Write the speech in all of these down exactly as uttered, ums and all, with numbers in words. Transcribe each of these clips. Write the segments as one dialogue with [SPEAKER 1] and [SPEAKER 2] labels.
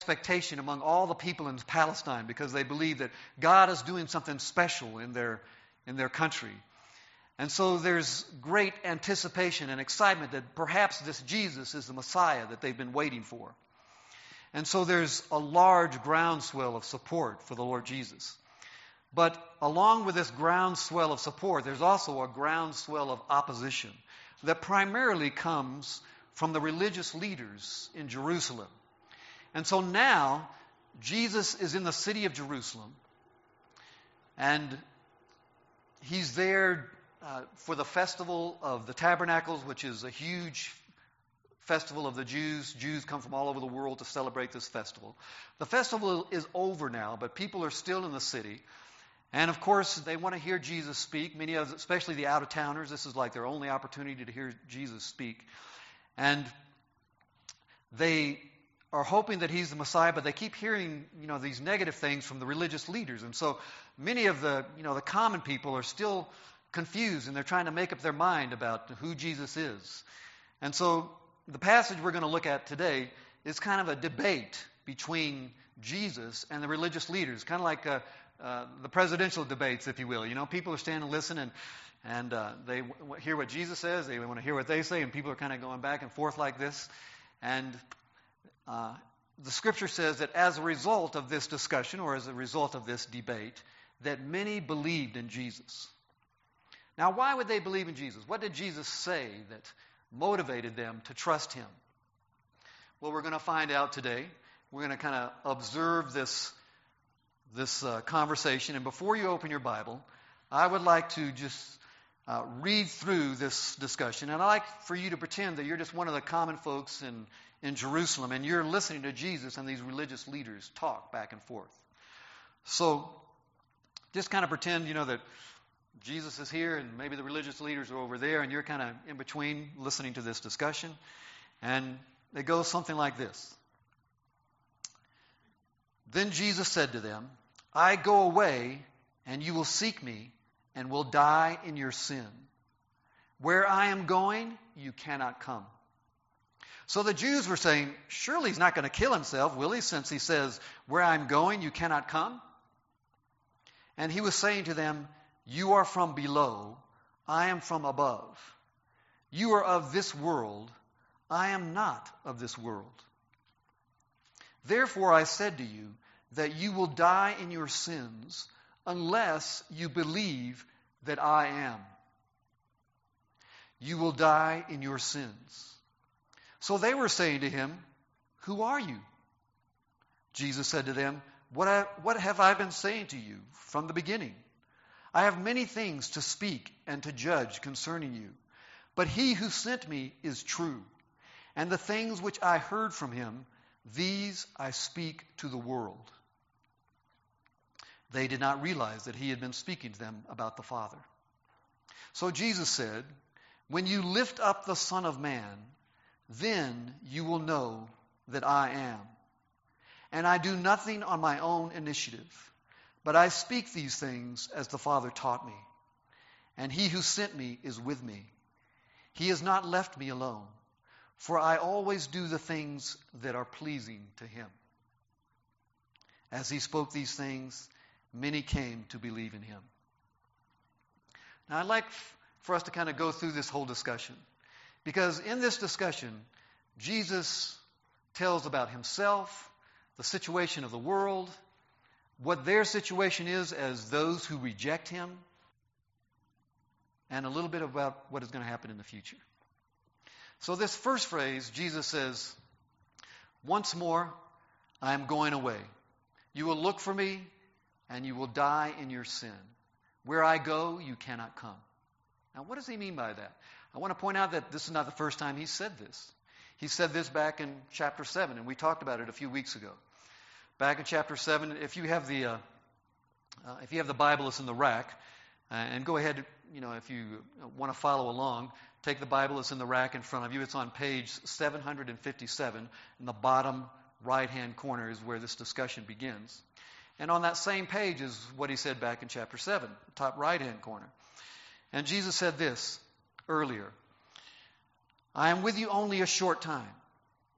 [SPEAKER 1] expectation among all the people in Palestine because they believe that God is doing something special in their, in their country. And so there's great anticipation and excitement that perhaps this Jesus is the Messiah that they've been waiting for. And so there's a large groundswell of support for the Lord Jesus. But along with this groundswell of support, there's also a groundswell of opposition that primarily comes from the religious leaders in Jerusalem. And so now, Jesus is in the city of Jerusalem, and he's there uh, for the festival of the Tabernacles, which is a huge festival of the Jews. Jews come from all over the world to celebrate this festival. The festival is over now, but people are still in the city. And of course, they want to hear Jesus speak. Many of, especially the out-of-towners, this is like their only opportunity to hear Jesus speak. And they are hoping that he's the Messiah, but they keep hearing, you know, these negative things from the religious leaders. And so many of the, you know, the common people are still confused, and they're trying to make up their mind about who Jesus is. And so the passage we're going to look at today is kind of a debate between Jesus and the religious leaders, kind of like uh, uh, the presidential debates, if you will. You know, people are standing and listening, and and uh, they w- hear what Jesus says, they want to hear what they say, and people are kind of going back and forth like this. And uh, the Scripture says that as a result of this discussion, or as a result of this debate, that many believed in Jesus. Now, why would they believe in Jesus? What did Jesus say that motivated them to trust him? Well, we're going to find out today. We're going to kind of observe this, this uh, conversation. And before you open your Bible, I would like to just uh, read through this discussion. And I'd like for you to pretend that you're just one of the common folks in, in Jerusalem, and you're listening to Jesus and these religious leaders talk back and forth. So just kind of pretend, you know, that Jesus is here, and maybe the religious leaders are over there, and you're kind of in between listening to this discussion. And it goes something like this. Then Jesus said to them, I go away, and you will seek me, and will die in your sin. Where I am going, you cannot come. So the Jews were saying, surely he's not going to kill himself, will he, since he says, where I'm going, you cannot come? And he was saying to them, you are from below, I am from above. You are of this world, I am not of this world. Therefore I said to you that you will die in your sins unless you believe that I am. You will die in your sins. So they were saying to him, who are you? Jesus said to them, what, I, what have I been saying to you from the beginning? I have many things to speak and to judge concerning you. But he who sent me is true, and the things which I heard from him, these I speak to the world. They did not realize that he had been speaking to them about the Father. So Jesus said, when you lift up the Son of Man, then you will know that I am. And I do nothing on my own initiative. But I speak these things as the Father taught me. And he who sent me is with me. He has not left me alone, for I always do the things that are pleasing to him. As he spoke these things, many came to believe in him. Now I'd like for us to kind of go through this whole discussion. Because in this discussion, Jesus tells about himself, the situation of the world, what their situation is as those who reject him, and a little bit about what is going to happen in the future. So this first phrase, Jesus says, once more, I am going away. You will look for me, and you will die in your sin. Where I go, you cannot come. Now, what does he mean by that? I want to point out that this is not the first time he said this. He said this back in chapter seven, and we talked about it a few weeks ago. Back in chapter seven, if you have the uh, uh, if you have the Bible, it's in the rack, uh, and go ahead. You know, if you want to follow along, take the Bible. It's in the rack in front of you. It's on page seven hundred fifty-seven. In the bottom right-hand corner is where this discussion begins. And on that same page is what he said back in chapter seven, top right-hand corner. And Jesus said this earlier: "I am with you only a short time,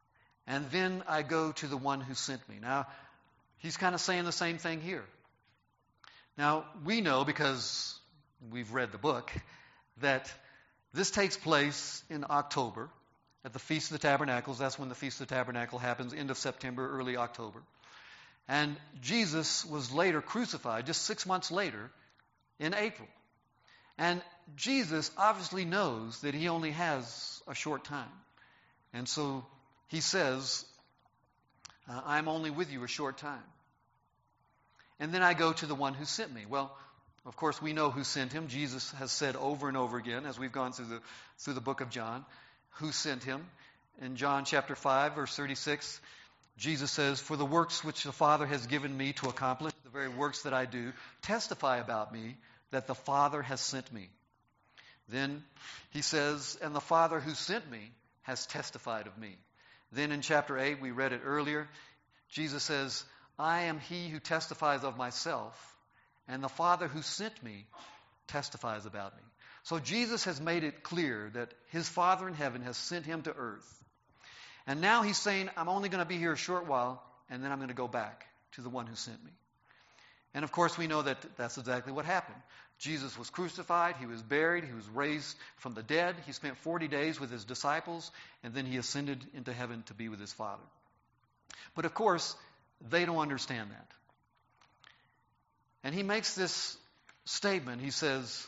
[SPEAKER 1] and then I go to the one who sent me. Now, he's kind of saying the same thing here. Now, we know, because we've read the book, that this takes place in October at the Feast of the Tabernacles. That's when the Feast of the Tabernacle happens, end of September, early October. And Jesus was later crucified, just six months later, in April. And Jesus obviously knows that he only has a short time. And so he says, uh, I'm only with you a short time. And then I go to the one who sent me. Well, of course, we know who sent him. Jesus has said over and over again, as we've gone through the through the book of John, who sent him. In John chapter five, verse thirty-six, Jesus says, for the works which the Father has given me to accomplish, the very works that I do, testify about me that the Father has sent me. Then he says, and the Father who sent me has testified of me. Then in chapter eight, we read it earlier, Jesus says, I am he who testifies of myself, and the Father who sent me testifies about me. So Jesus has made it clear that his Father in heaven has sent him to earth. And now he's saying, I'm only going to be here a short while, and then I'm going to go back to the one who sent me. And of course, we know that that's exactly what happened. Jesus was crucified, he was buried, he was raised from the dead. He spent forty days with his disciples, and then he ascended into heaven to be with his Father. But of course, they don't understand that. And he makes this statement. He says,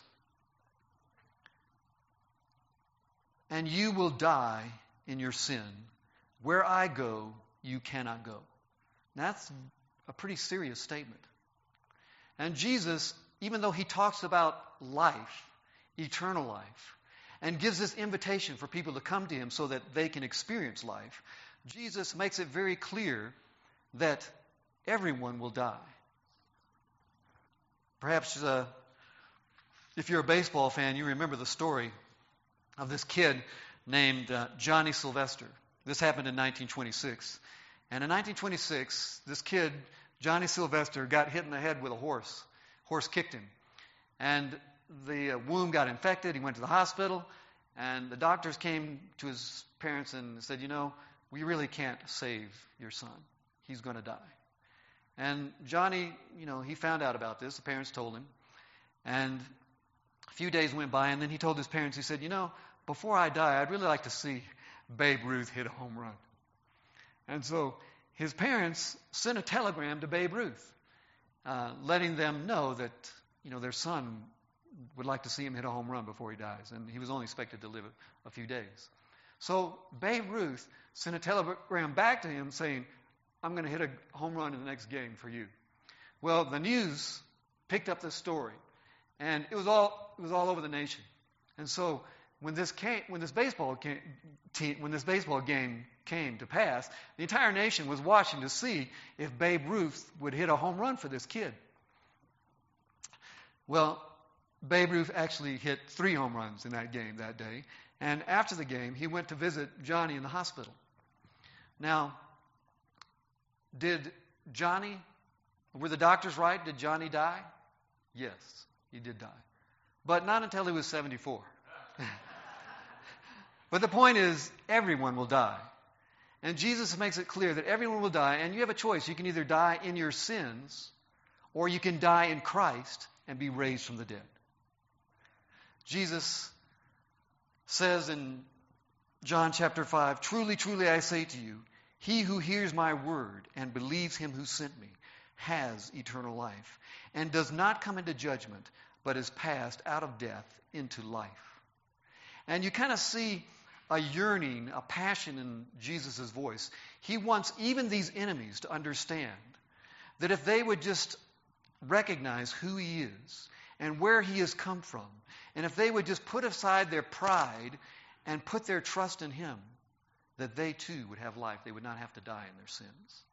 [SPEAKER 1] and you will die in your sin. Where I go, you cannot go. Now, that's a pretty serious statement. And Jesus, even though he talks about life, eternal life, and gives this invitation for people to come to him so that they can experience life, Jesus makes it very clear that everyone will die. Perhaps uh, if you're a baseball fan, you remember the story of this kid named uh, Johnny Sylvester. This happened in nineteen twenty-six. And in nineteen twenty-six, this kid, Johnny Sylvester, got hit in the head with a horse. Horse kicked him. And the uh, wound got infected. He went to the hospital. And the doctors came to his parents and said, you know, we really can't save your son. He's going to die. And Johnny, you know, he found out about this. The parents told him. And a few days went by, and then he told his parents, he said, you know, before I die, I'd really like to see Babe Ruth hit a home run. And so his parents sent a telegram to Babe Ruth, uh, letting them know that, you know, their son would like to see him hit a home run before he dies. And he was only expected to live a, a few days. So Babe Ruth sent a telegram back to him saying, I'm going to hit a home run in the next game for you. Well, the news picked up this story, and it was all it was all over the nation. And so when this came, when this baseball came, team, when this baseball game came to pass, the entire nation was watching to see if Babe Ruth would hit a home run for this kid. Well, Babe Ruth actually hit three home runs in that game that day, and after the game, he went to visit Johnny in the hospital. Now, did Johnny, were the doctors right? Did Johnny die? Yes, he did die. But not until he was seventy-four. But the point is, everyone will die. And Jesus makes it clear that everyone will die, and you have a choice. You can either die in your sins, or you can die in Christ and be raised from the dead. Jesus says in John chapter five, truly, truly I say to you, he who hears my word and believes him who sent me has eternal life, and does not come into judgment, but is passed out of death into life. And you kind of see a yearning, a passion in Jesus' voice. He wants even these enemies to understand that if they would just recognize who he is and where he has come from, and if they would just put aside their pride and put their trust in him, that they too would have life. They would not have to die in their sins.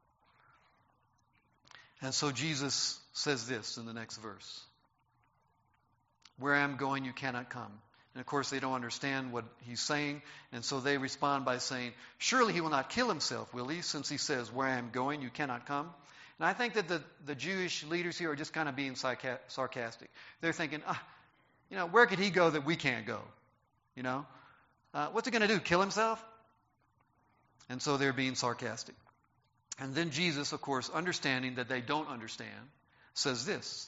[SPEAKER 1] And so Jesus says this in the next verse. Where I am going, you cannot come. And of course, they don't understand what he's saying. And so they respond by saying, surely he will not kill himself, will he? Since he says, where I am going, you cannot come. And I think that the, the Jewish leaders here are just kind of being sarcastic. They're thinking, ah, you know, where could he go that we can't go? You know, uh, what's he going to do? Kill himself? And so they're being sarcastic. And then Jesus, of course, understanding that they don't understand, says this.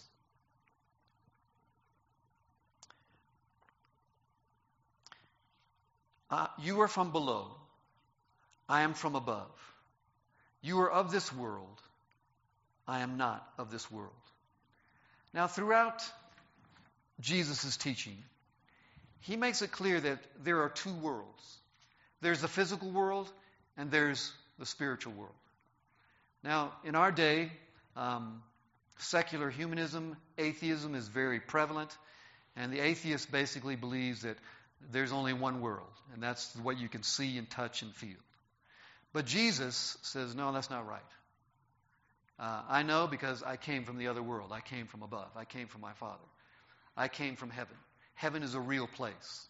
[SPEAKER 1] Uh, you are from below. I am from above. You are of this world. I am not of this world. Now, throughout Jesus' teaching, he makes it clear that there are two worlds. There's the physical world, and there's the spiritual world. Now, in our day, um, secular humanism, atheism is very prevalent, and the atheist basically believes that there's only one world, and that's what you can see and touch and feel. But Jesus says, no, that's not right. Uh, I know because I came from the other world. I came from above. I came from my Father. I came from heaven. Heaven is a real place.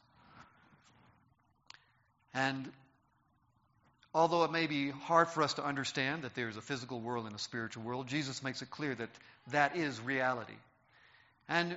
[SPEAKER 1] And although it may be hard for us to understand that there's a physical world and a spiritual world, Jesus makes it clear that that is reality. And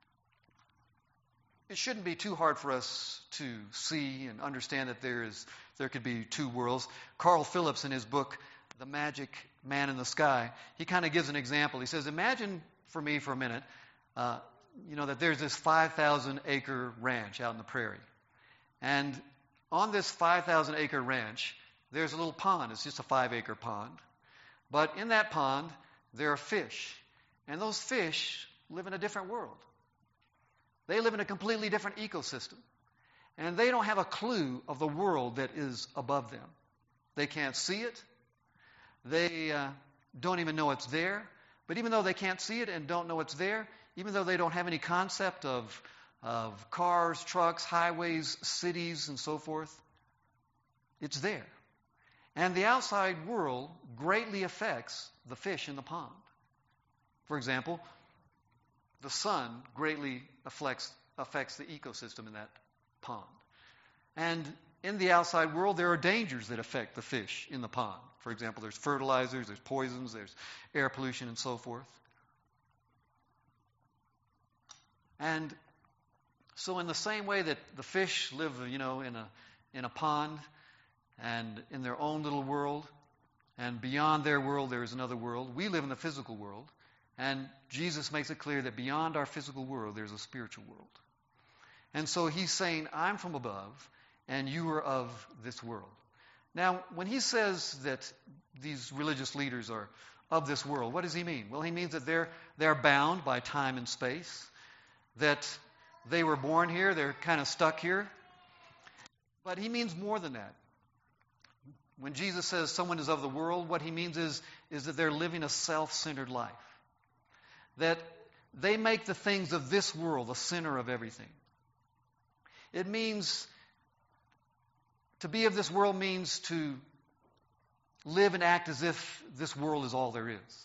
[SPEAKER 1] it shouldn't be too hard for us to see and understand that there is there could be two worlds. Carl Phillips, in his book, The Magic Man in the Sky, he kind of gives an example. He says, imagine for me for a minute, uh, you know, that there's this five thousand acre ranch out in the prairie. And on this five thousand acre ranch, there's a little pond. It's just a five acre pond. But in that pond, there are fish. And those fish live in a different world. They live in a completely different ecosystem. And they don't have a clue of the world that is above them. They can't see it. They uh, don't even know it's there. But even though they can't see it and don't know it's there, even though they don't have any concept of, of cars, trucks, highways, cities, and so forth, it's there. And the outside world greatly affects the fish in the pond. For example, the sun greatly affects, affects the ecosystem in that pond. And in the outside world, there are dangers that affect the fish in the pond. For example, there's fertilizers, there's poisons, there's air pollution, and so forth. And so in the same way that the fish live, you know, in a in a pond and in their own little world, and beyond their world there is another world, we live in the physical world. And Jesus makes it clear that beyond our physical world, there's a spiritual world. And so he's saying, I'm from above, and you are of this world. Now, when he says that these religious leaders are of this world, what does he mean? Well, he means that they're, they're bound by time and space, that they were born here, they're kind of stuck here. But he means more than that. When Jesus says someone is of the world, what he means is, is that they're living a self-centered life. That they make the things of this world the center of everything. It means, to be of this world means to live and act as if this world is all there is.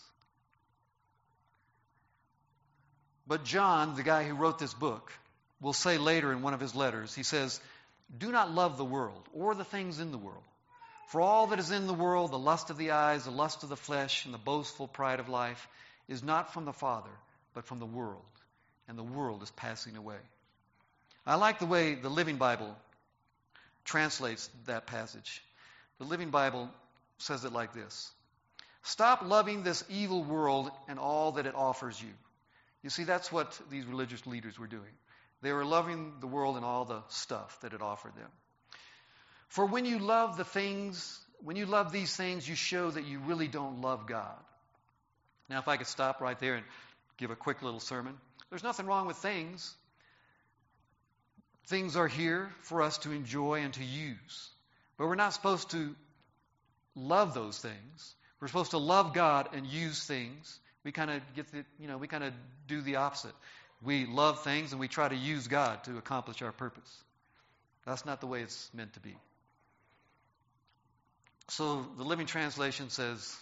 [SPEAKER 1] But John, the guy who wrote this book, will say later in one of his letters, he says, do not love the world or the things in the world. For all that is in the world, the lust of the eyes, the lust of the flesh, and the boastful pride of life, is not from the Father, but from the world. And the world is passing away. I like the way the Living Bible translates that passage. The Living Bible says it like this. Stop loving this evil world and all that it offers you. You see, that's what these religious leaders were doing. They were loving the world and all the stuff that it offered them. For when you love the things, when you love these things, you show that you really don't love God. Now, if I could stop right there and give a quick little sermon. There's nothing wrong with things. Things are here for us to enjoy and to use. But we're not supposed to love those things. We're supposed to love God and use things. We kind of get the, you know, we kind of do the opposite. We love things and we try to use God to accomplish our purpose. That's not the way it's meant to be. So the Living Translation says,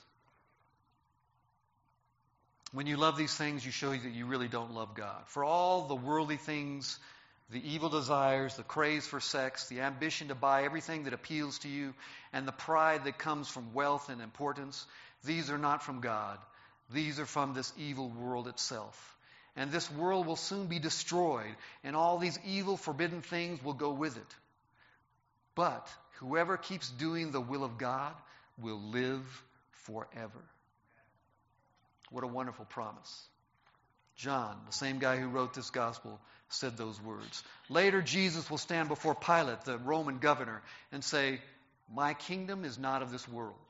[SPEAKER 1] when you love these things, you show that you really don't love God. For all the worldly things, the evil desires, the craze for sex, the ambition to buy everything that appeals to you, and the pride that comes from wealth and importance, these are not from God. These are from this evil world itself. And this world will soon be destroyed, and all these evil, forbidden things will go with it. But whoever keeps doing the will of God will live forever. What a wonderful promise. John, the same guy who wrote this gospel, said those words. Later, Jesus will stand before Pilate, the Roman governor, and say, my kingdom is not of this world.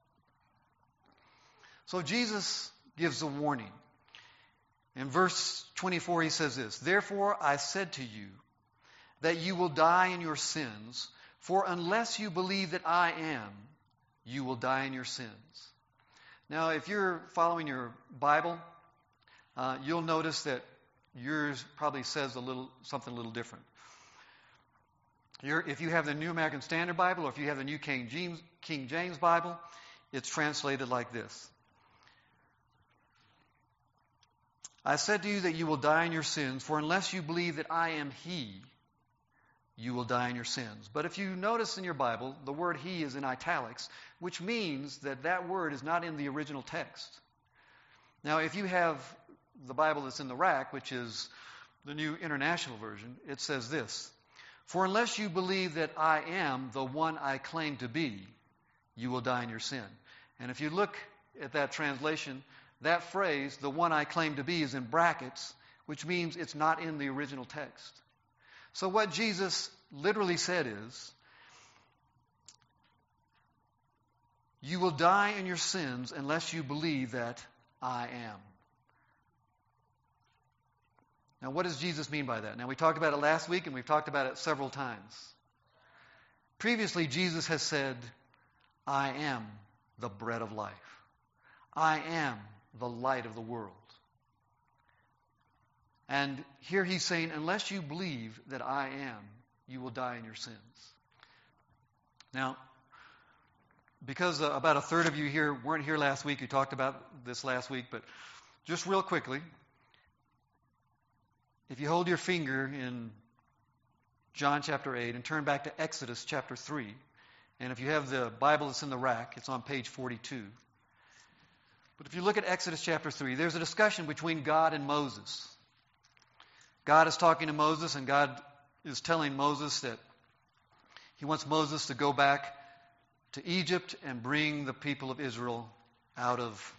[SPEAKER 1] So Jesus gives a warning. In verse twenty-four, he says this, therefore I said to you that you will die in your sins, for unless you believe that I am, you will die in your sins. Now, if you're following your Bible, uh, you'll notice that yours probably says a little something a little different. You're, if you have the New American Standard Bible, or if you have the New King James, King James Bible, it's translated like this. I said to you that you will die in your sins, for unless you believe that I am He, you will die in your sins. But if you notice in your Bible, the word He is in italics, which means that that word is not in the original text. Now, if you have the Bible that's in the rack, which is the New International Version, it says this, for unless you believe that I am the one I claim to be, you will die in your sin. And if you look at that translation, that phrase, the one I claim to be, is in brackets, which means it's not in the original text. So what Jesus literally said is, you will die in your sins unless you believe that I am. Now, what does Jesus mean by that? Now, we talked about it last week, and we've talked about it several times. Previously, Jesus has said, I am the bread of life. I am the light of the world. And here he's saying, unless you believe that I am, you will die in your sins. Now, because uh, about a third of you here weren't here last week, you talked about this last week, but just real quickly, if you hold your finger in John chapter eight and turn back to Exodus chapter three, and if you have the Bible that's in the rack, it's on page forty-two. But if you look at Exodus chapter three, there's a discussion between God and Moses. God is talking to Moses, and God is telling Moses that he wants Moses to go back to Egypt and bring the people of Israel out of,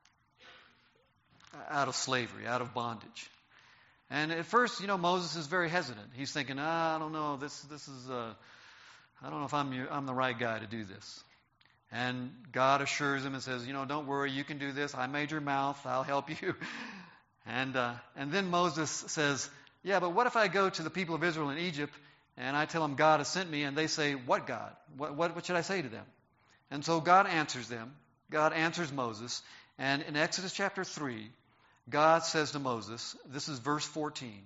[SPEAKER 1] out of slavery, out of bondage. And at first, you know, Moses is very hesitant. He's thinking, ah, I don't know, this this is, uh, I don't know if I'm your, I'm the right guy to do this. And God assures him and says, you know, don't worry, you can do this. I made your mouth. I'll help you. and uh, and then Moses says, yeah, but what if I go to the people of Israel in Egypt and I tell them God has sent me, and they say, what God? What, what, what should I say to them? And so God answers them. God answers Moses. And in Exodus chapter three, God says to Moses, this is verse fourteen.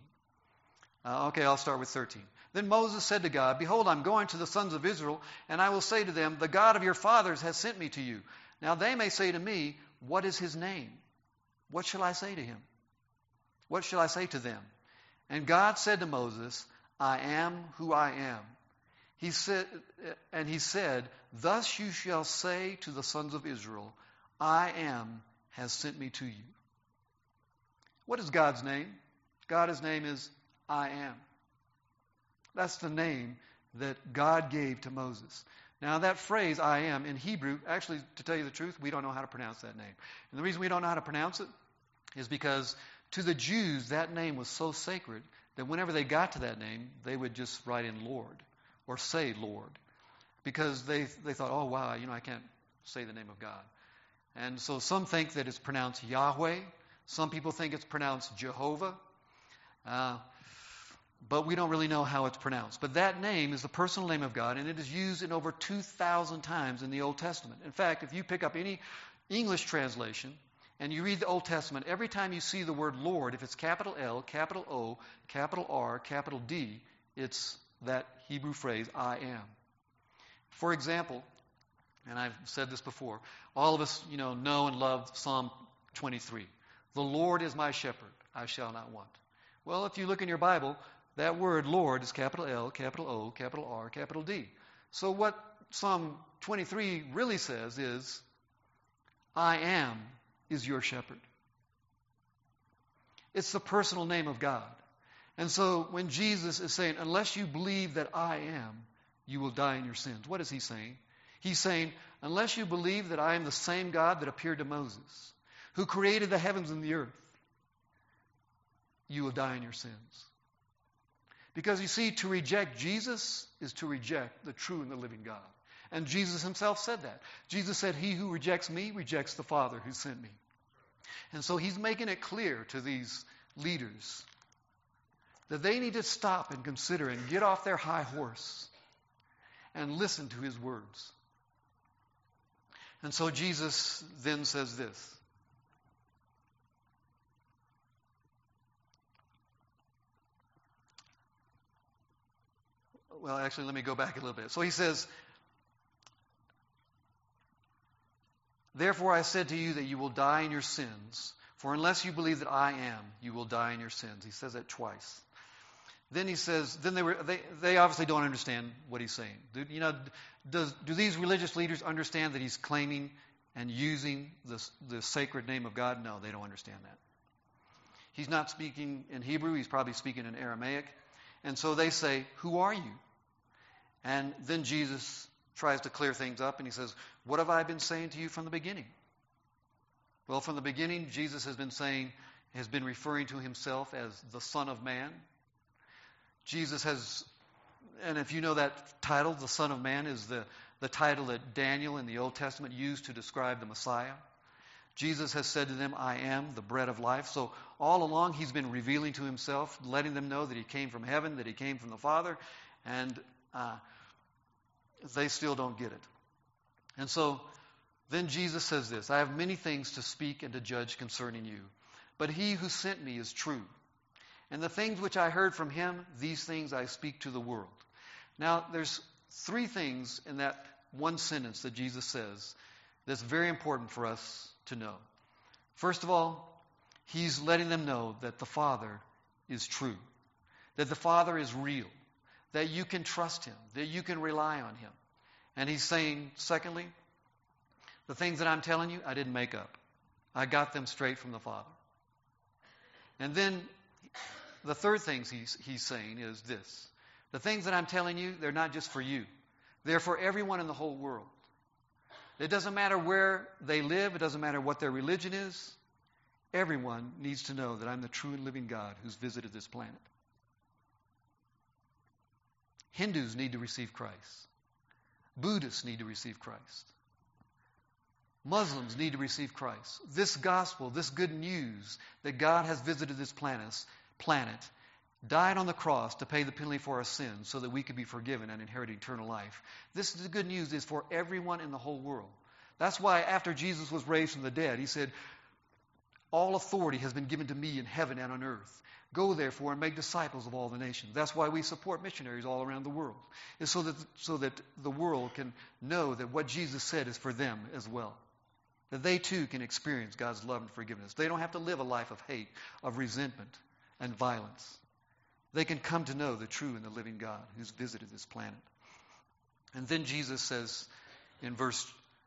[SPEAKER 1] Uh, okay, I'll start with thirteen. Then Moses said to God, behold, I'm going to the sons of Israel, and I will say to them, the God of your fathers has sent me to you. Now they may say to me, what is his name? What shall I say to him? What shall I say to them? And God said to Moses, I am who I am. He said, and he said, thus you shall say to the sons of Israel, I am has sent me to you. What is God's name? God's name is I am. That's the name that God gave to Moses. Now that phrase, I am, in Hebrew, actually, to tell you the truth, we don't know how to pronounce that name. And the reason we don't know how to pronounce it is because to the Jews, that name was so sacred that whenever they got to that name, they would just write in Lord or say Lord. Because they they thought, oh, wow, you know, I can't say the name of God. And so some think that it's pronounced Yahweh. Some people think it's pronounced Jehovah. Uh, but we don't really know how it's pronounced. But that name is the personal name of God, and it is used in over two thousand times in the Old Testament. In fact, if you pick up any English translation and you read the Old Testament, every time you see the word Lord, if it's capital L, capital O, capital R, capital D, it's that Hebrew phrase, I am. For example, and I've said this before, all of us, you know, know and love Psalm twenty-three. The Lord is my shepherd, I shall not want. Well, if you look in your Bible, that word Lord is capital L, capital O, capital R, capital D. So what Psalm twenty-three really says is, I am is your shepherd. It's the personal name of God. And so when Jesus is saying, unless you believe that I am, you will die in your sins. What is he saying? He's saying, unless you believe that I am the same God that appeared to Moses, who created the heavens and the earth, you will die in your sins. Because you see, to reject Jesus is to reject the true and the living God. And Jesus himself said that. Jesus said, he who rejects me rejects the Father who sent me. And so he's making it clear to these leaders that they need to stop and consider and get off their high horse and listen to his words. And so Jesus then says this. Well, actually, let me go back a little bit. So he says, therefore I said to you that you will die in your sins, for unless you believe that I am, you will die in your sins. He says that twice. Then he says, then they were they, they obviously don't understand what he's saying. Do, you know, does, do these religious leaders understand that he's claiming and using the, the sacred name of God? No, they don't understand that. He's not speaking in Hebrew, he's probably speaking in Aramaic. And so they say, who are you? And then Jesus tries to clear things up and he says, what have I been saying to you from the beginning? Well, from the beginning, Jesus has been saying, has been referring to himself as the Son of Man. Jesus has, and if you know that title, the Son of Man, is the, the title that Daniel in the Old Testament used to describe the Messiah. Jesus has said to them, I am the bread of life. So all along he's been revealing to himself, letting them know that he came from heaven, that he came from the Father, and uh, they still don't get it. And so then Jesus says this, I have many things to speak and to judge concerning you, but he who sent me is true. And the things which I heard from him, these things I speak to the world. Now, there's three things in that one sentence that Jesus says that's very important for us to know. First of all, he's letting them know that the Father is true, that the Father is real, that you can trust him, that you can rely on him. And he's saying, secondly, the things that I'm telling you, I didn't make up. I got them straight from the Father. And then the third thing he's, he's saying is this. The things that I'm telling you, they're not just for you. They're for everyone in the whole world. It doesn't matter where they live. It doesn't matter what their religion is. Everyone needs to know that I'm the true and living God who's visited this planet. Hindus need to receive Christ. Buddhists need to receive Christ. Muslims need to receive Christ. This gospel, this good news that God has visited this planet, planet, died on the cross to pay the penalty for our sins so that we could be forgiven and inherit eternal life. This is the good news is for everyone in the whole world. That's why after Jesus was raised from the dead, he said, all authority has been given to me in heaven and on earth. Go therefore and make disciples of all the nations. That's why we support missionaries all around the world. It's so that, so that the world can know that what Jesus said is for them as well. That they too can experience God's love and forgiveness. They don't have to live a life of hate, of resentment, and violence. They can come to know the true and the living God who's visited this planet. And then Jesus says in verse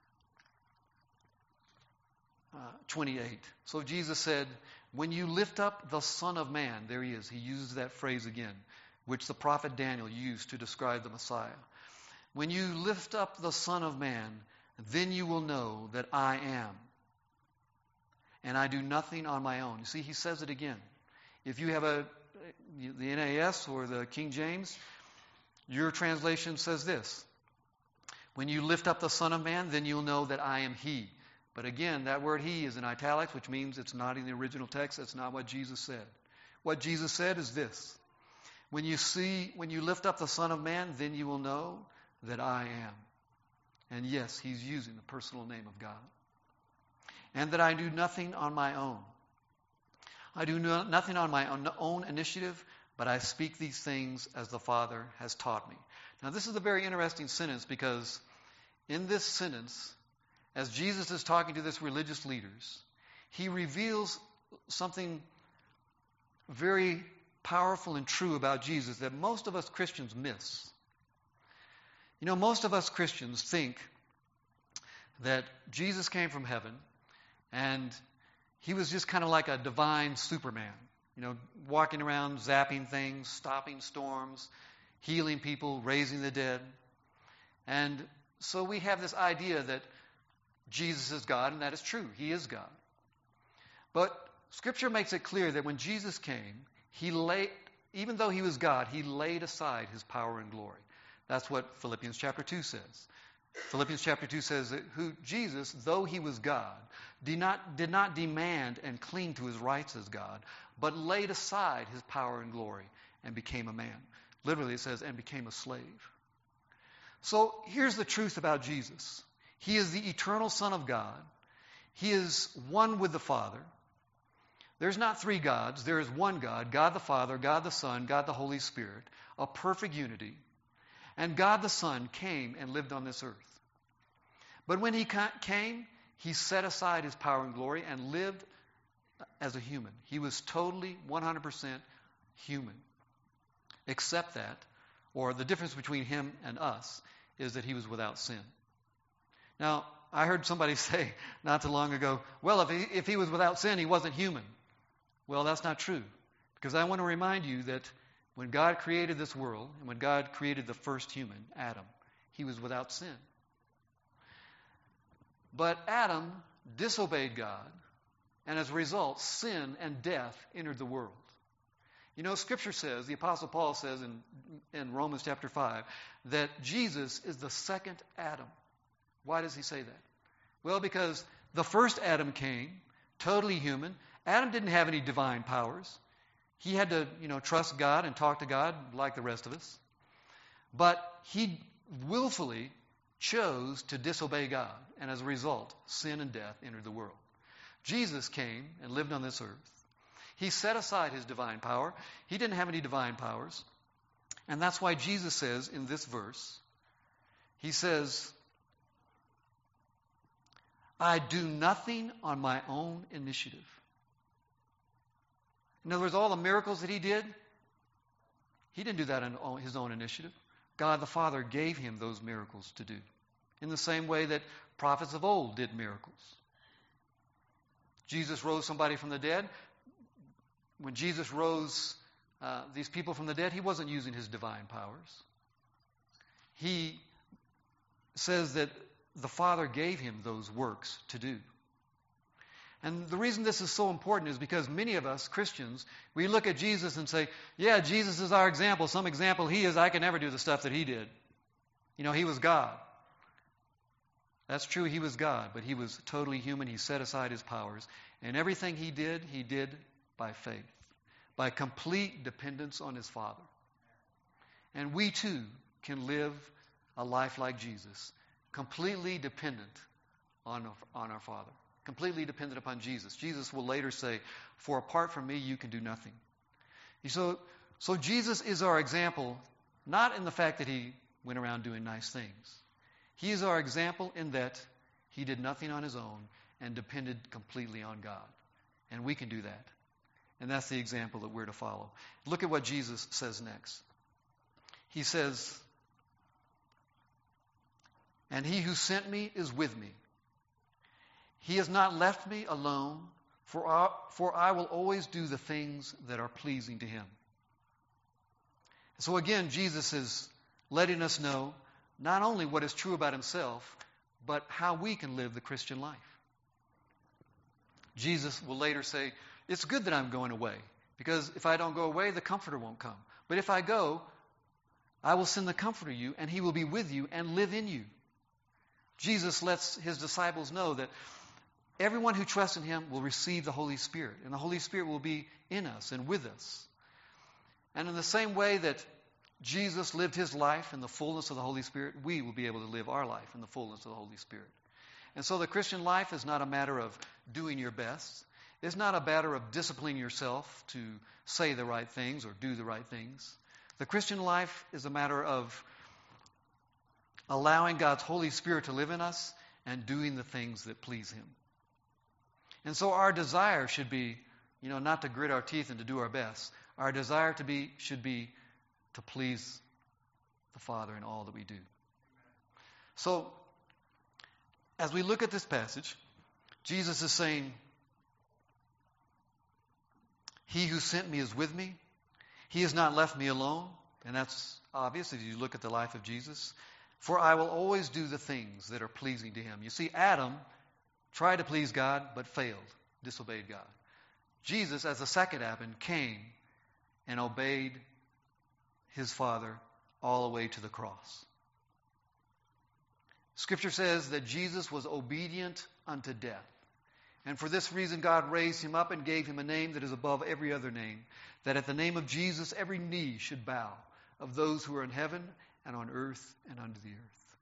[SPEAKER 1] uh, twenty-eight, so Jesus said, when you lift up the Son of Man, there he is, he uses that phrase again, which the prophet Daniel used to describe the Messiah. When you lift up the Son of Man, then you will know that I am, and I do nothing on my own. You see, he says it again. If you have a the N A S or the King James, your translation says this. When you lift up the Son of Man, then you'll know that I am he. But again, that word he is in italics, which means it's not in the original text. That's not what Jesus said. What Jesus said is this. When you see, when you lift up the Son of Man, then you will know that I am. And yes, he's using the personal name of God. And that I do nothing on my own. I do no, nothing on my own, own initiative, but I speak these things as the Father has taught me. Now, this is a very interesting sentence because in this sentence, as Jesus is talking to these religious leaders, he reveals something very powerful and true about Jesus that most of us Christians miss. You know, most of us Christians think that Jesus came from heaven and he was just kind of like a divine Superman, you know, walking around, zapping things, stopping storms, healing people, raising the dead. And so we have this idea that Jesus is God, and that is true. He is God. But Scripture makes it clear that when Jesus came, he laid, even though he was God, he laid aside his power and glory. That's what Philippians chapter two says. Philippians chapter two says that who Jesus, though he was God, did not, did not demand and cling to his rights as God, but laid aside his power and glory and became a man. Literally it says, and became a slave. So here's the truth about Jesus. He is the eternal Son of God. He is one with the Father. There's not three gods. There is one God, God the Father, God the Son, God the Holy Spirit, a perfect unity. And God the Son came and lived on this earth. But when he came, he set aside his power and glory and lived as a human. He was totally one hundred percent human. Except that, or the difference between him and us, is that he was without sin. Now, I heard somebody say not too long ago, well, if he, if he was without sin, he wasn't human. Well, that's not true. Because I want to remind you that when God created this world, and when God created the first human, Adam, he was without sin. But Adam disobeyed God, and as a result, sin and death entered the world. You know, Scripture says, the Apostle Paul says in, in Romans chapter five, that Jesus is the second Adam. Why does he say that? Well, because the first Adam came, totally human. Adam didn't have any divine powers. He had to, you know, trust God and talk to God like the rest of us. But he willfully chose to disobey God, and as a result, sin and death entered the world. Jesus came and lived on this earth. He set aside his divine power. He didn't have any divine powers. And that's why Jesus says in this verse, he says, I do nothing on my own initiative. In other words, all the miracles that he did, he didn't do that on his own initiative. God the Father gave him those miracles to do. In the same way that prophets of old did miracles. Jesus rose somebody from the dead. When Jesus rose uh, these people from the dead, he wasn't using his divine powers. He says that the Father gave him those works to do. And the reason this is so important is because many of us, Christians, we look at Jesus and say, yeah, Jesus is our example. Some example he is, I can never do the stuff that he did. You know, he was God. That's true, he was God, but he was totally human. He set aside his powers. And everything he did, he did by faith, by complete dependence on his Father. And we too can live a life like Jesus, completely dependent on, on our Father, completely dependent upon Jesus. Jesus will later say, for apart from me, you can do nothing. So, so Jesus is our example, not in the fact that he went around doing nice things. He is our example in that he did nothing on his own and depended completely on God. And we can do that. And that's the example that we're to follow. Look at what Jesus says next. He says, and he who sent me is with me. He has not left me alone, for I, for I will always do the things that are pleasing to him. So again, Jesus is letting us know not only what is true about himself, but how we can live the Christian life. Jesus will later say, it's good that I'm going away, because if I don't go away, the Comforter won't come. But if I go, I will send the Comforter to you, and he will be with you and live in you. Jesus lets his disciples know that everyone who trusts in him will receive the Holy Spirit, and the Holy Spirit will be in us and with us. And in the same way that Jesus lived his life in the fullness of the Holy Spirit, we will be able to live our life in the fullness of the Holy Spirit. And so the Christian life is not a matter of doing your best. It's not a matter of disciplining yourself to say the right things or do the right things. The Christian life is a matter of allowing God's Holy Spirit to live in us and doing the things that please him. And so our desire should be, you know, not to grit our teeth and to do our best. Our desire to be should be to please the Father in all that we do. So, as we look at this passage, Jesus is saying, he who sent me is with me. He has not left me alone. And that's obvious if you look at the life of Jesus. For I will always do the things that are pleasing to him. You see, Adam tried to please God, but failed, disobeyed God. Jesus, as the second Adam, came and obeyed his Father all the way to the cross. Scripture says that Jesus was obedient unto death. And for this reason, God raised him up and gave him a name that is above every other name, that at the name of Jesus every knee should bow, of those who are in heaven and on earth and under the earth.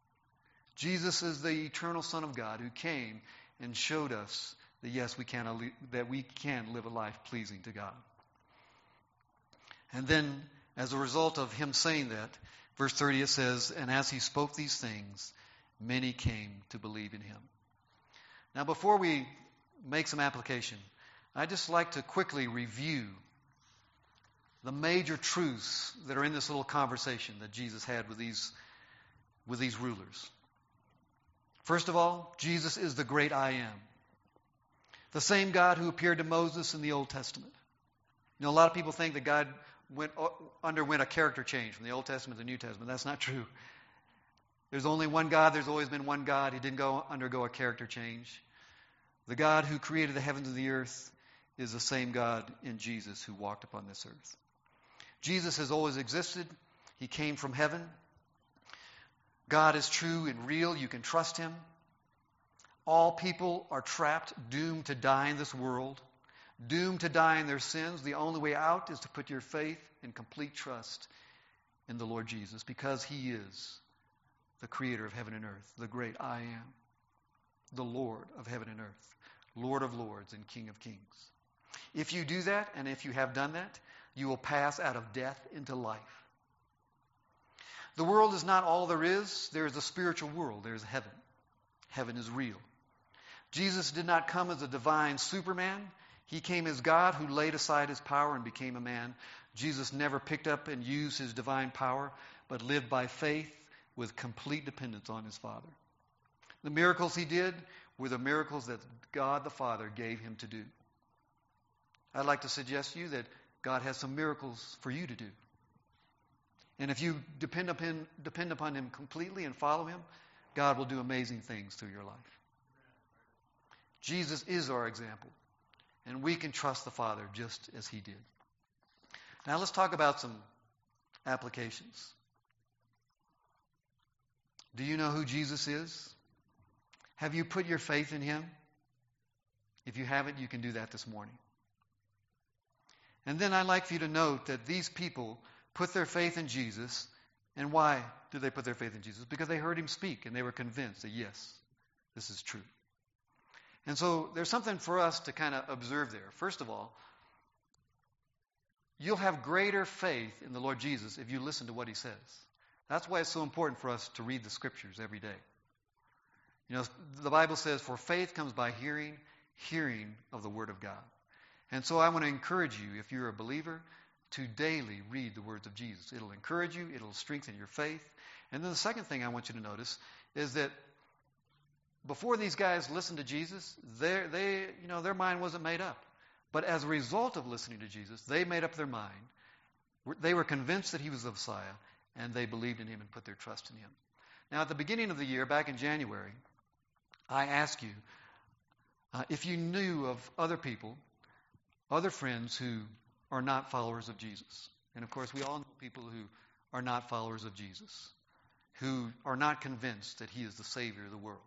[SPEAKER 1] Jesus is the eternal Son of God who came and showed us that yes, we can, that we can live a life pleasing to God. And then, as a result of him saying that, verse thirty, it says, and as he spoke these things, many came to believe in him. Now, before we make some application, I'd just like to quickly review the major truths that are in this little conversation that Jesus had with these, with these rulers. First of all, Jesus is the great I am. The same God who appeared to Moses in the Old Testament. You know, a lot of people think that God went, underwent a character change from the Old Testament to the New Testament. That's not true. There's only one God. There's always been one God. He didn't go undergo a character change. The God who created the heavens and the earth is the same God in Jesus who walked upon this earth. Jesus has always existed. He came from heaven. God is true and real. You can trust him. All people are trapped, doomed to die in this world, doomed to die in their sins. The only way out is to put your faith and complete trust in the Lord Jesus, because he is the creator of heaven and earth, the great I am, the Lord of heaven and earth, Lord of lords and King of kings. If you do that, and if you have done that, you will pass out of death into life. The world is not all there is. There is a spiritual world. There is heaven. Heaven is real. Jesus did not come as a divine Superman. He came as God who laid aside his power and became a man. Jesus never picked up and used his divine power, but lived by faith with complete dependence on his Father. The miracles he did were the miracles that God the Father gave him to do. I'd like to suggest to you that God has some miracles for you to do. And if you depend upon, depend upon him completely and follow him, God will do amazing things through your life. Jesus is our example, and we can trust the Father just as he did. Now let's talk about some applications. Do you know who Jesus is? Have you put your faith in him? If you haven't, you can do that this morning. And then I'd like for you to note that these people put their faith in Jesus. And why did they put their faith in Jesus? Because they heard him speak and they were convinced that yes, this is true. And so there's something for us to kind of observe there. First of all, you'll have greater faith in the Lord Jesus if you listen to what he says. That's why it's so important for us to read the Scriptures every day. You know, the Bible says, for faith comes by hearing, hearing of the Word of God. And so I want to encourage you, if you're a believer, to daily read the words of Jesus. It'll encourage you, it'll strengthen your faith. And then the second thing I want you to notice is that before these guys listened to Jesus, they, they, you know, their mind wasn't made up. But as a result of listening to Jesus, they made up their mind. They were convinced that he was the Messiah, and they believed in him and put their trust in him. Now, at the beginning of the year, back in January, I asked you uh, if you knew of other people, other friends who are not followers of Jesus. And of course, we all know people who are not followers of Jesus, who are not convinced that he is the Savior of the world.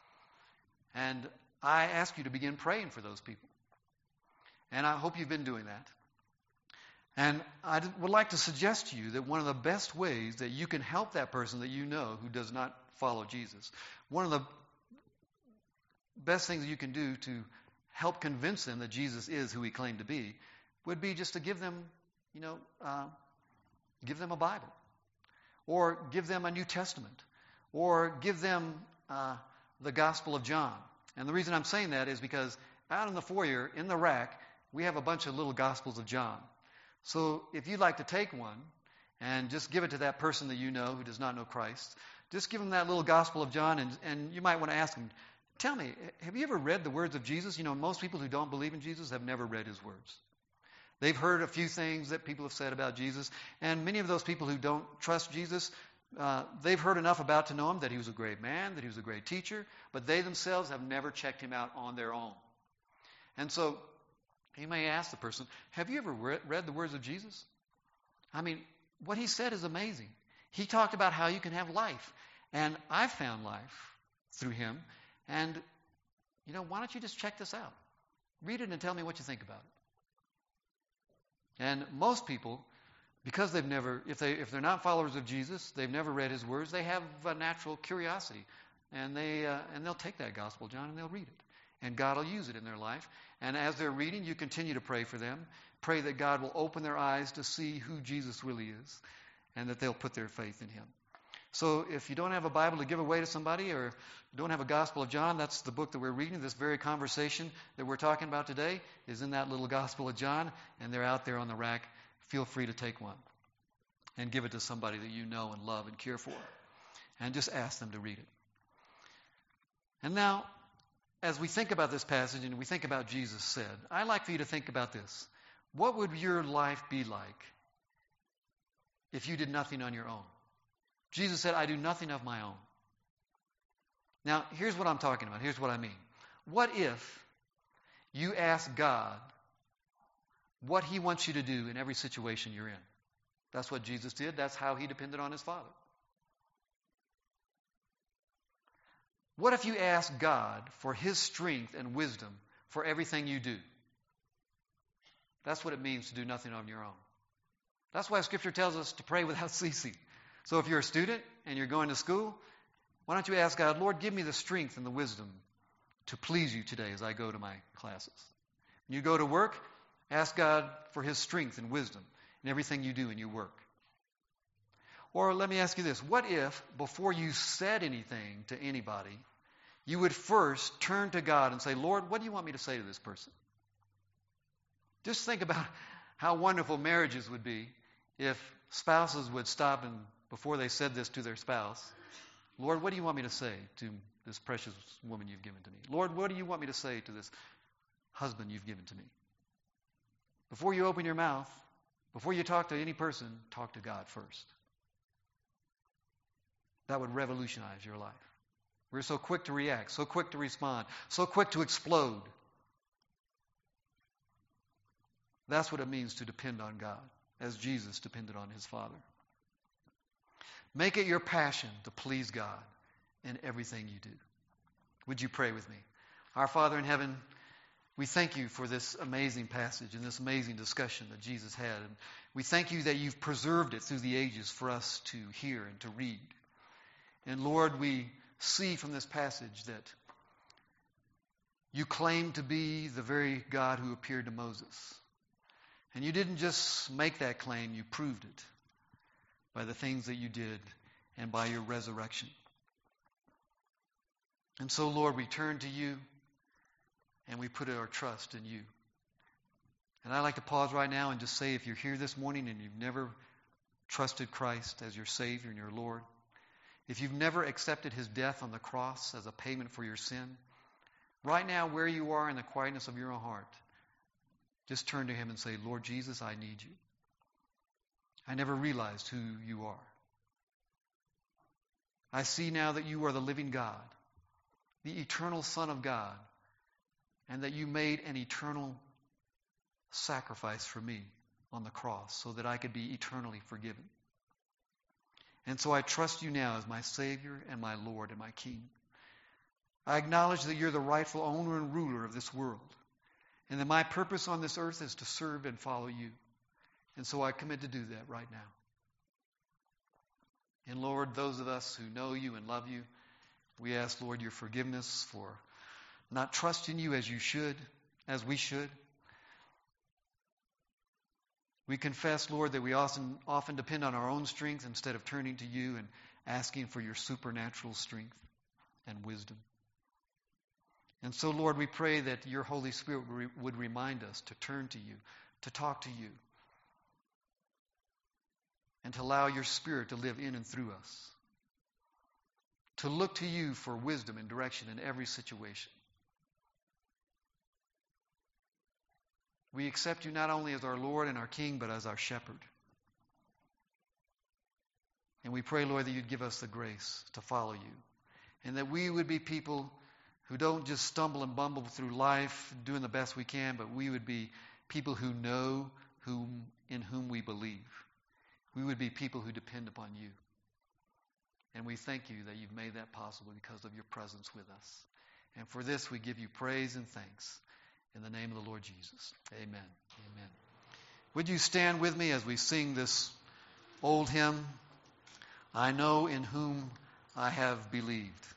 [SPEAKER 1] And I ask you to begin praying for those people. And I hope you've been doing that. And I would like to suggest to you that one of the best ways that you can help that person that you know who does not follow Jesus, one of the best things that you can do to help convince them that Jesus is who he claimed to be would be just to give them, you know, uh, give them a Bible, or give them a New Testament, or give them uh, the Gospel of John. And the reason I'm saying that is because out in the foyer, in the rack, we have a bunch of little Gospels of John. So if you'd like to take one and just give it to that person that you know who does not know Christ, just give them that little Gospel of John, and, and you might want to ask them, tell me, have you ever read the words of Jesus? You know, most people who don't believe in Jesus have never read his words. They've heard a few things that people have said about Jesus, and many of those people who don't trust Jesus Uh, they've heard enough about to know him that he was a great man, that he was a great teacher, but they themselves have never checked him out on their own. And so you may ask the person, have you ever re- read the words of Jesus? I mean, what he said is amazing. He talked about how you can have life. And I've found life through him. And, you know, why don't you just check this out? Read it and tell me what you think about it. And most people, because they've never, if, they, if they're not followers of Jesus, they've never read his words, they have a natural curiosity. And, they, uh, and they'll take that Gospel of John and they'll read it. And God will use it in their life. And as they're reading, you continue to pray for them. Pray that God will open their eyes to see who Jesus really is and that they'll put their faith in him. So if you don't have a Bible to give away to somebody or don't have a Gospel of John, that's the book that we're reading. This very conversation that we're talking about today is in that little Gospel of John, and they're out there on the rack. Feel free to take one and give it to somebody that you know and love and care for. And just ask them to read it. And now, as we think about this passage and we think about Jesus said, I'd like for you to think about this. What would your life be like if you did nothing on your own? Jesus said, I do nothing of my own. Now, here's what I'm talking about. Here's what I mean. What if you ask God what he wants you to do in every situation you're in? That's what Jesus did. That's how he depended on his Father. What if you ask God for his strength and wisdom for everything you do? That's what it means to do nothing on your own. That's why Scripture tells us to pray without ceasing. So if you're a student and you're going to school, why don't you ask God, Lord, give me the strength and the wisdom to please you today as I go to my classes. When you go to work, ask God for his strength and wisdom in everything you do in your work. Or let me ask you this. What if, before you said anything to anybody, you would first turn to God and say, Lord, what do you want me to say to this person? Just think about how wonderful marriages would be if spouses would stop and, before they said this to their spouse, Lord, what do you want me to say to this precious woman you've given to me? Lord, what do you want me to say to this husband you've given to me? Before you open your mouth, before you talk to any person, talk to God first. That would revolutionize your life. We're so quick to react, so quick to respond, so quick to explode. That's what it means to depend on God, as Jesus depended on his Father. Make it your passion to please God in everything you do. Would you pray with me? Our Father in heaven, we thank you for this amazing passage and this amazing discussion that Jesus had. And we thank you that you've preserved it through the ages for us to hear and to read. And Lord, we see from this passage that you claim to be the very God who appeared to Moses. And you didn't just make that claim, you proved it by the things that you did and by your resurrection. And so, Lord, we turn to you and we put our trust in you. And I'd like to pause right now and just say, if you're here this morning and you've never trusted Christ as your Savior and your Lord, if you've never accepted his death on the cross as a payment for your sin, right now where you are in the quietness of your own heart, just turn to him and say, Lord Jesus, I need you. I never realized who you are. I see now that you are the living God, the eternal Son of God, and that you made an eternal sacrifice for me on the cross so that I could be eternally forgiven. And so I trust you now as my Savior and my Lord and my King. I acknowledge that you're the rightful owner and ruler of this world, and that my purpose on this earth is to serve and follow you. And so I commit to do that right now. And Lord, those of us who know you and love you, we ask, Lord, your forgiveness for not trusting you as you should, as we should. We confess, Lord, that we often, often depend on our own strength instead of turning to you and asking for your supernatural strength and wisdom. And so, Lord, we pray that your Holy Spirit would remind us to turn to you, to talk to you, and to allow your Spirit to live in and through us, to look to you for wisdom and direction in every situation. We accept you not only as our Lord and our King, but as our shepherd. And we pray, Lord, that you'd give us the grace to follow you. And that we would be people who don't just stumble and bumble through life doing the best we can, but we would be people who know whom in whom we believe. We would be people who depend upon you. And we thank you that you've made that possible because of your presence with us. And for this we give you praise and thanks in the name of the Lord Jesus. Amen. Amen. Would you stand with me as we sing this old hymn, I Know in Whom I Have Believed.